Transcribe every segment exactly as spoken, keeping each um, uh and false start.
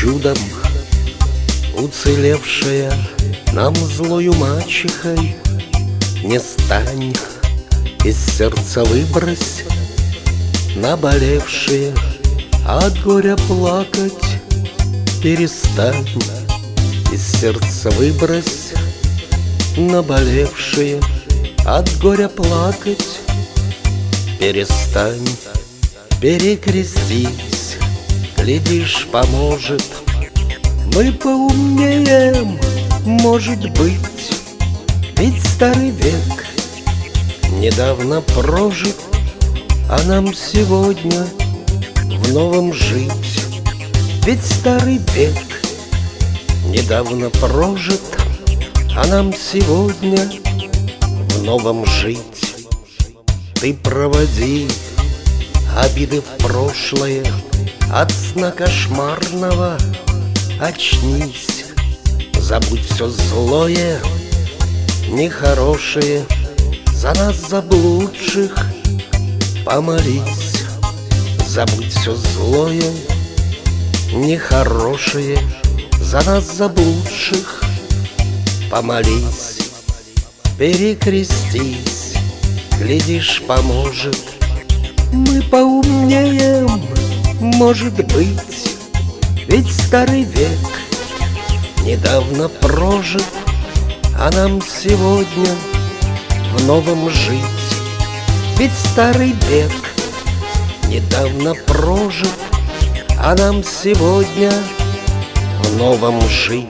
чудом уцелевшая, нам злою мачехой не стань. Из сердца выбрось наболевшие, от горя плакать перестань. Из сердца выбрось наболевшие, от горя плакать перестань. Перекрестись, глядишь, поможет. Мы поумнеем, может быть, ведь старый век недавно прожит, а нам сегодня в новом жить. Ведь старый век недавно прожит, а нам сегодня в новом жить. Ты проводи обиды в прошлое, от сна кошмарного очнись. Забудь все злое, нехорошее, за нас заблудших помолись. Забудь все злое, нехорошее, за нас заблудших помолись. Перекрестись, глядишь, поможет. Мы поумнеем, может быть, ведь старый век недавно прожит, а нам сегодня в новом жить. Ведь старый век недавно прожит, а нам сегодня в новом жить.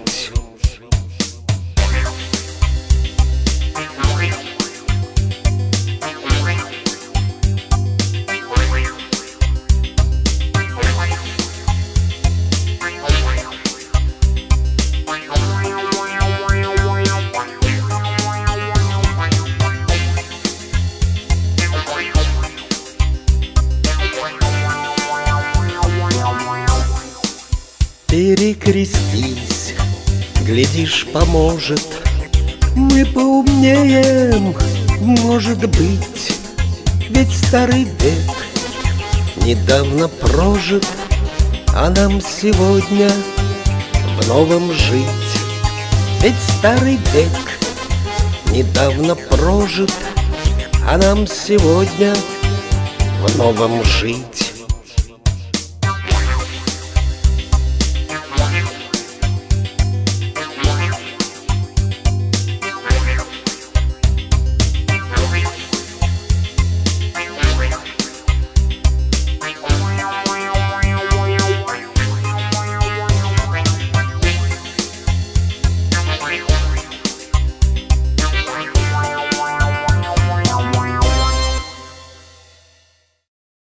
Перекрестись, глядишь, поможет. Мы поумнеем, может быть, ведь старый век недавно прожит, а нам сегодня в новом жить. Ведь старый век недавно прожит, а нам сегодня в новом жить.